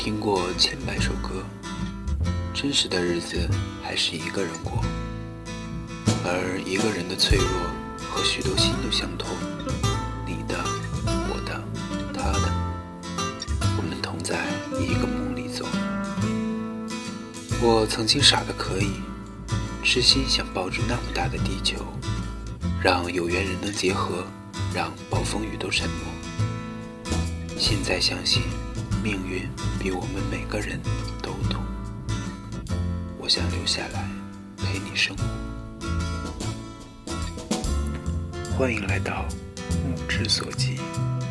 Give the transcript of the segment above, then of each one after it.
听过千百首歌，真实的日子还是一个人过，而一个人的脆弱和许多心都相通，你的、我的、他的，我们同在一个梦里走。我曾经傻得可以，痴心想抱住那么大的地球，让有缘人能结合，让暴风雨都沉默。现在相信命运比我们每个人都懂，我想留下来陪你生活。欢迎来到目之所及。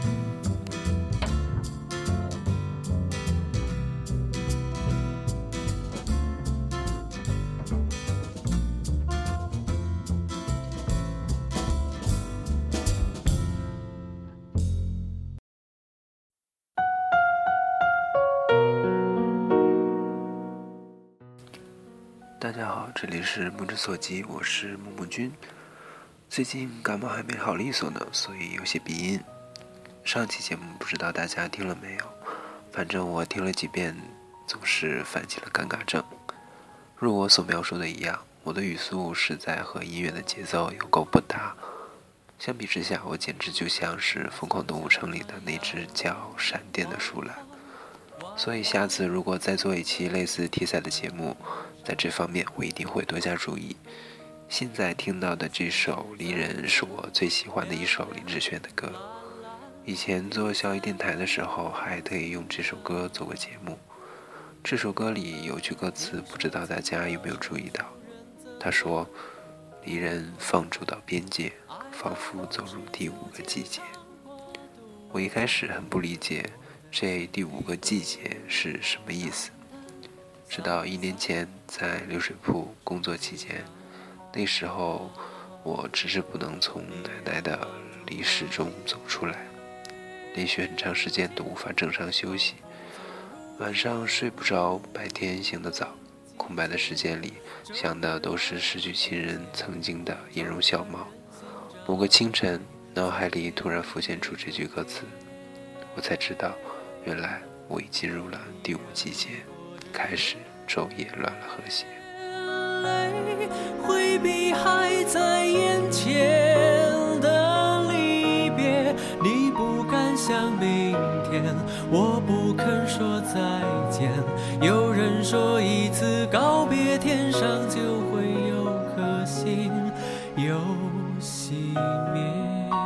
大家好，这里是目之所及，我是木木君。最近感冒还没好利索呢，所以有些鼻音。上期节目不知道大家听了没有，反正我听了几遍，总是犯起了尴尬症。如我所描述的一样，我的语速实在和音乐的节奏有够不搭。相比之下，我简直就像是《疯狂动物城》里的那只叫闪电的树懒。所以下次如果再做一期类似题材的节目，在这方面我一定会多加注意。现在听到的这首《离人》是我最喜欢的一首林志炫的歌。以前做校园电台的时候，还特意用这首歌做过节目。这首歌里有句歌词，不知道大家有没有注意到？他说：“离人放逐到边界，仿佛走入第5个季节。”我一开始很不理解这第5个季节是什么意思。直到1年前在流水铺工作期间，那时候我迟迟不能从奶奶的离世中走出来，连续很长时间都无法正常休息，晚上睡不着，白天醒得早，空白的时间里想的都是失去亲人曾经的音容笑貌。某个清晨，脑海里突然浮现出这句歌词，我才知道原来我已进入了第5季节，开始昼夜乱了和谐。 回避还在眼前的离别，你不敢想明天，我不肯说再见。有人说一次告别，天上就会有颗星又熄灭。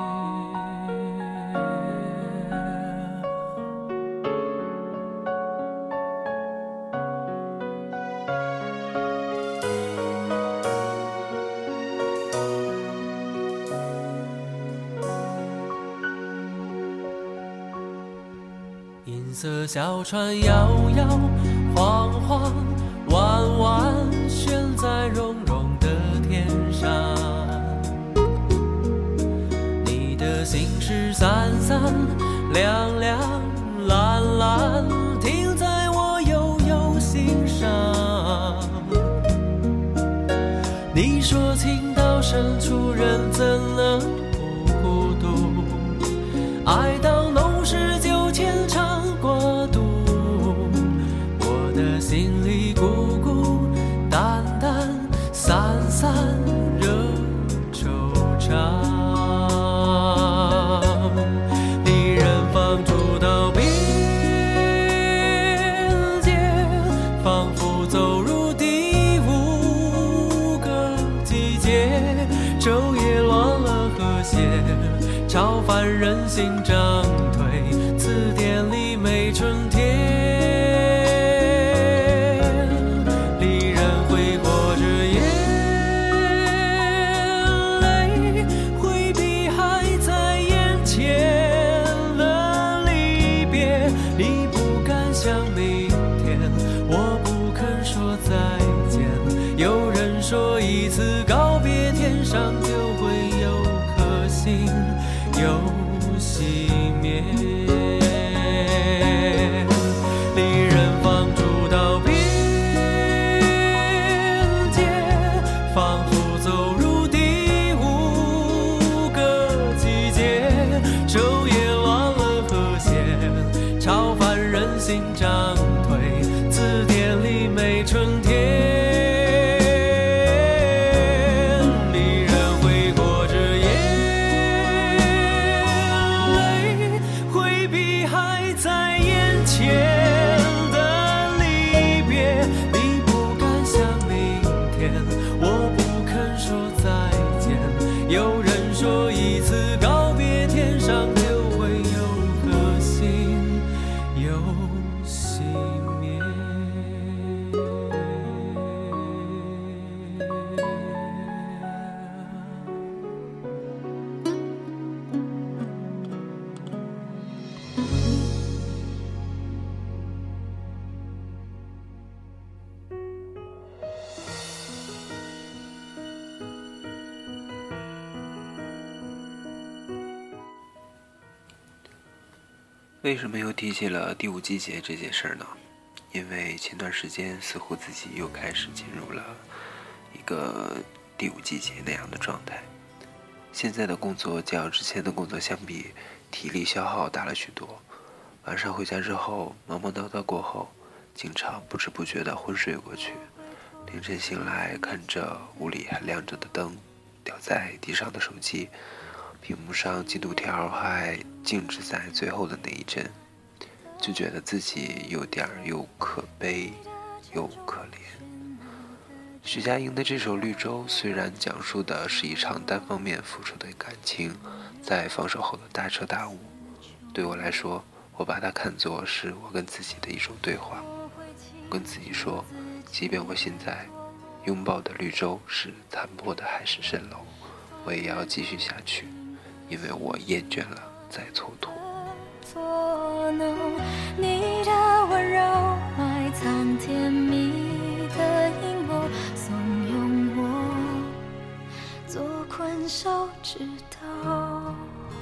银色小船摇摇晃晃，弯弯悬在绒绒的天上。你的心事散散亮亮蓝蓝，停在我悠悠心上。你说情到深处人怎能不孤独，爱到浓时就牵肠挂肚，我的心里孤孤单单散散惹惆怅。离人放逐到边界，仿佛走入第5个季节，昼夜乱了和谐，超凡人心涨退，字典里没春天。离人挥霍着眼泪，回避还在眼前的离别。你不敢想明天，我不肯说再见。有人说一次告别，天上就会有颗星又熄灭。 为什么又提起了第5季节这件事呢？因为前段时间似乎自己又开始进入了一个第5季节那样的状态。现在的工作较之前的工作相比，体力消耗大了许多。晚上回家之后，忙忙叨叨过后，经常不知不觉地昏睡过去。凌晨醒来，看着屋里还亮着的灯，掉在地上的手机，屏幕上进度条还静止在最后的那一帧，就觉得自己有点又可悲又可怜。徐佳莹的这首《绿洲》虽然讲述的是一场单方面付出的感情在放手后的大彻大悟，对我来说，我把它看作是我跟自己的一种对话。我跟自己说，即便我现在拥抱的绿洲是残破的海市蜃楼，我也要继续下去，因为我厌倦了再蹉跎。 作弄你的温柔，埋藏甜蜜的阴谋，怂恿我做困手指头。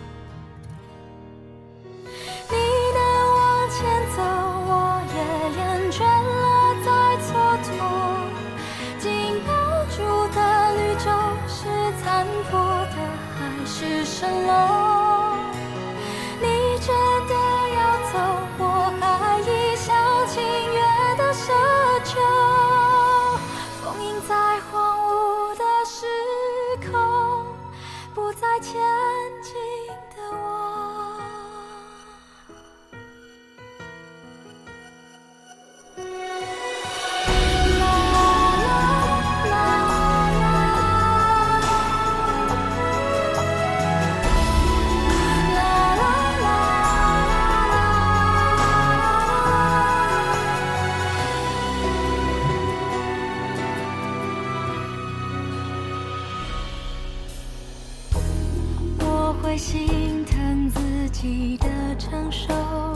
你能往前走，我也厌倦了再蹉跎。紧抱住的绿洲是残破的海市蜃楼。你真的要走，我还一厢情愿的奢求。封印在荒芜的时空，不再前进的我。会心疼自己的承受，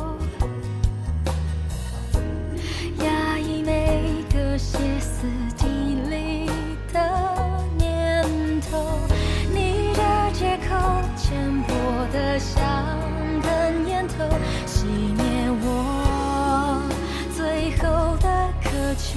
压抑每个歇斯底里的念头。你的借口浅薄的像根烟头，熄灭我最后的渴求。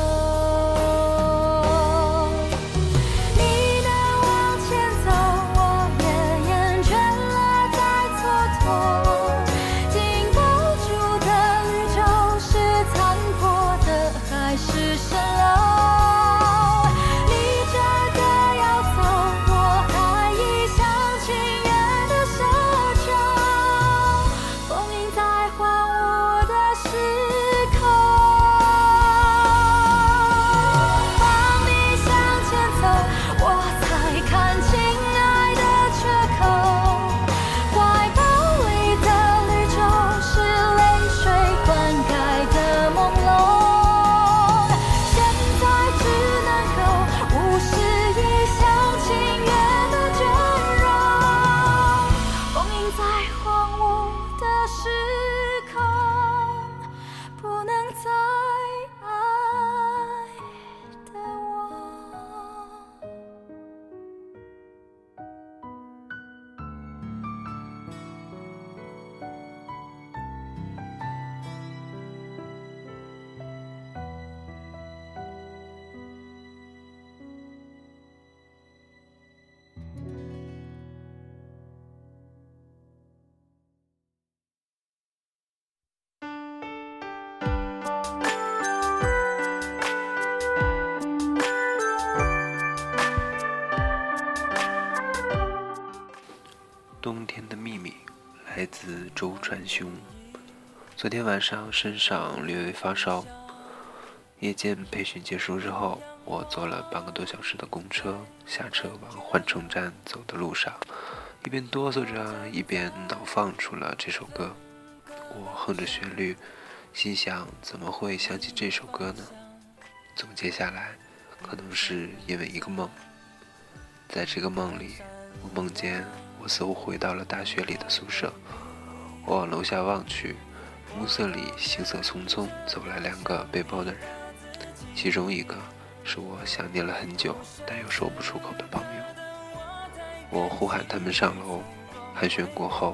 冬天的秘密来自周传雄。昨天晚上身上略微发烧，夜间培训结束之后，我坐了半个多小时的公车，下车往换乘站走的路上，一边哆嗦着，一边脑放出了这首歌。我哼着旋律，心想怎么会想起这首歌呢？总结下来，可能是因为一个梦。在这个梦里，我梦见我似乎回到了大学里的宿舍。我往楼下望去，暮色里行色匆匆走来2个背包的人，其中一个是我想念了很久但又说不出口的朋友。我呼喊他们上楼，寒暄过后，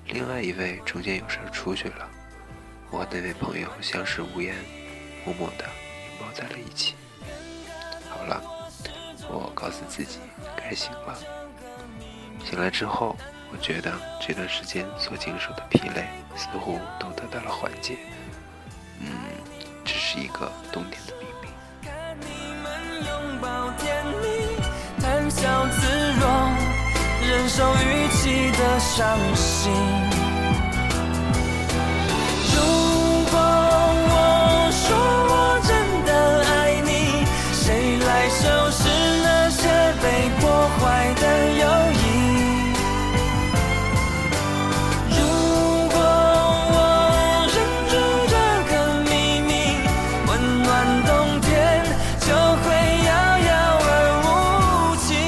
另外一位中间有事出去了，我和那位朋友相视无言，默默地拥抱在了一起。好了，我告诉自己该醒了。醒来之后，我觉得这段时间所经受的疲累似乎都得到了缓解。这是一个冬天的秘密。 看你们拥抱甜蜜，谈笑自若，忍受预期的伤心。如果我说我真的爱你，谁来收拾那些被破坏的友谊？如果我忍住这个秘密，温暖冬天就会遥遥而无期。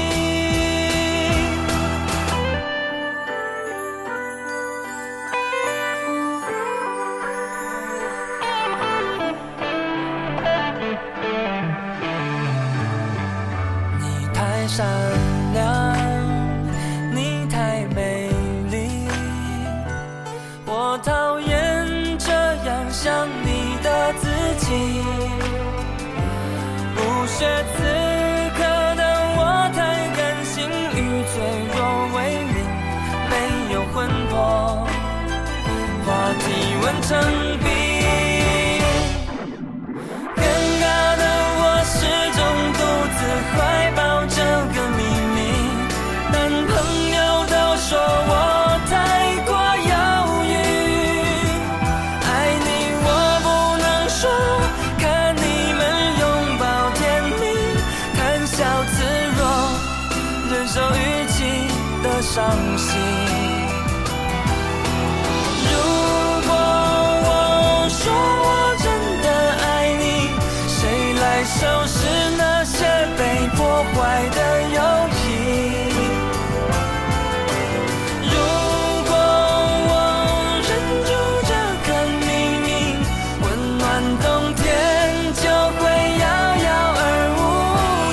你太善良，你太美丽，我讨厌这样想你的自己。不屑此刻的我太感性与脆弱为邻，没有魂魄，话题温成冰。尴尬的我始终独自怀抱这个秘密，男朋友都说我太过犹豫，爱你我不能说，看你们拥抱甜蜜，谈笑自若，忍受预期的伤心。如果我说我真的爱你，谁来收拾那些被破坏的友谊？如果我忍住这个秘密，温暖冬天就会遥遥而无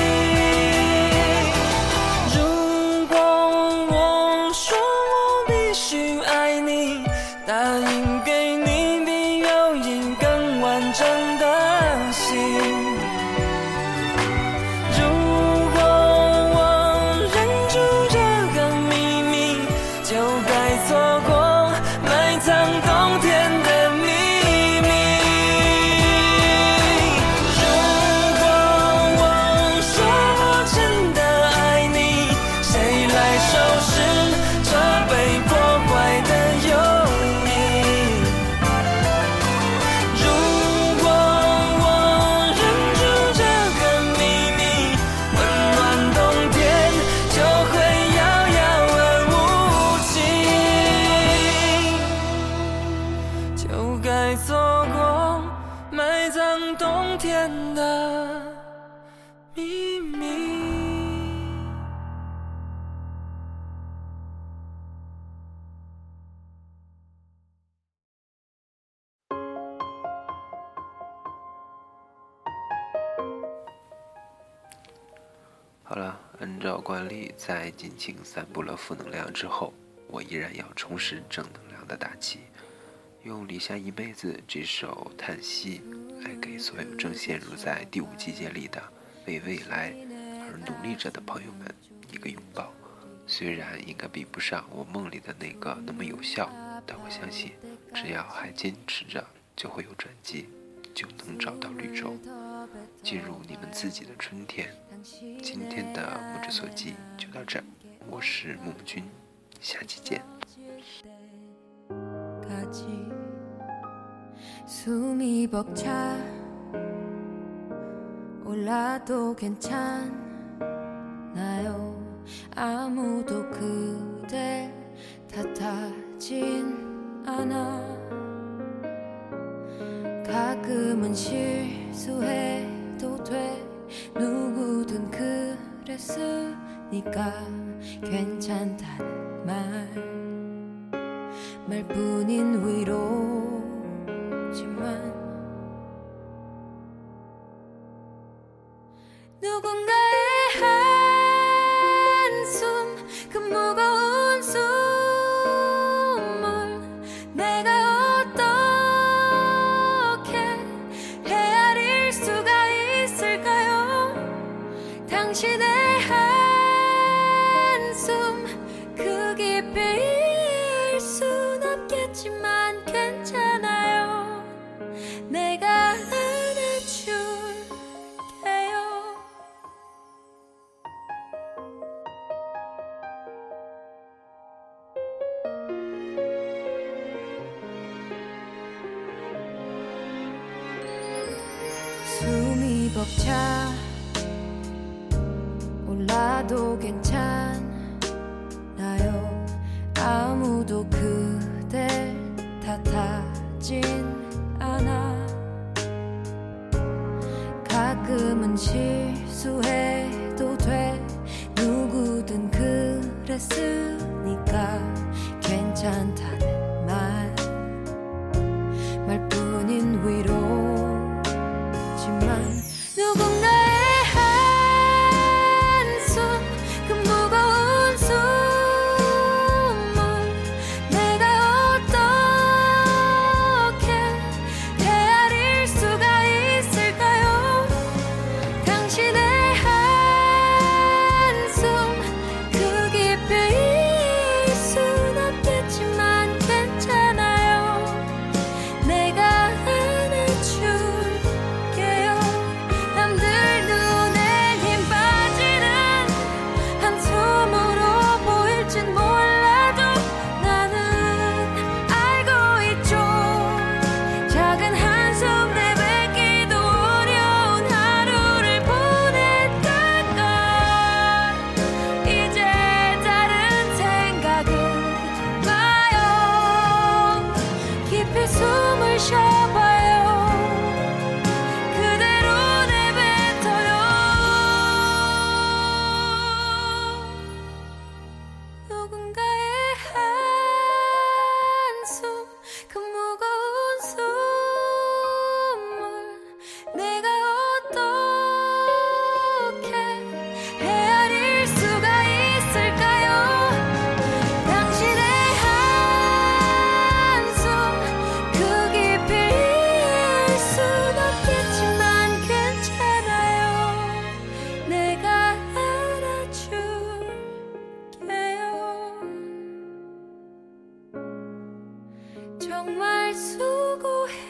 期。如果我说我必须爱你，答应给你比友谊更完整的心。如果我忍住这个秘密，就该错过埋藏冬天的秘密。如果我说我真的爱你，谁来收拾这被破坏的友谊？如果我忍住这个秘密，温暖冬天就会遥遥而无期，就该错过埋藏冬天的秘密。 好了，按照惯例，在尽情散布了负能量之后，我依然要重拾正能量的大气，用李夏一辈子这首《叹息》来给所有正陷入在第5季节里的为未来而努力着的朋友们一个拥抱。虽然应该比不上我梦里的那个那么有效，但我相信只要还坚持着，就会有转机，就能找到绿洲，进入你们自己的春天。今天的目之所及就到这儿，我是木木君，下期见。 숨이 벅차 올라도 괜찮나요? 아무도 그댈 탓하진 않아. 가끔은 실수해도 돼. 누구든 그랬으니까 괜찮단 말뿐인 위로지만 누군가의 한숨 그 무거운 숨을 내가 어떻게 헤아릴 수가 있을까요? 당신의 한숨 그 깊이 이해할 순 없겠지만 괜찮아요. 내가 안아줄게요. 숨이 벅차 올라도 괜찮아요. 아무도 그댈 탓하진 않아. 가끔은 실수해도 돼. 누구든 그랬으니까 괜찮다는 말뿐인 위로지만 누군가의 한숨 그 무거운 숨을 내가 어떻게 헤아릴 수가 있을까요? 당신의 한숨 그 깊이 이해할 순 없겠지만 괜찮아요. 내가 안아줄게요. 남들 눈엔 힘 빠지는 한숨으로 보일진 몰라도 나는 알고 있죠. 작은 한숨 내뱉기도 어려운 하루를 보냈다가 이제 다른 생각은 마요. 깊이 숨을 쉬어봐요. 그대로 내뱉어요. 누군가의 한숨 그 무거운 숨을 내가 어떻게 헤아릴 수가 있을까요? 당신의 한숨 그 깊이 이해할 순 없겠지만 괜찮아요. 내가 알아줄게요. 정말 수고해.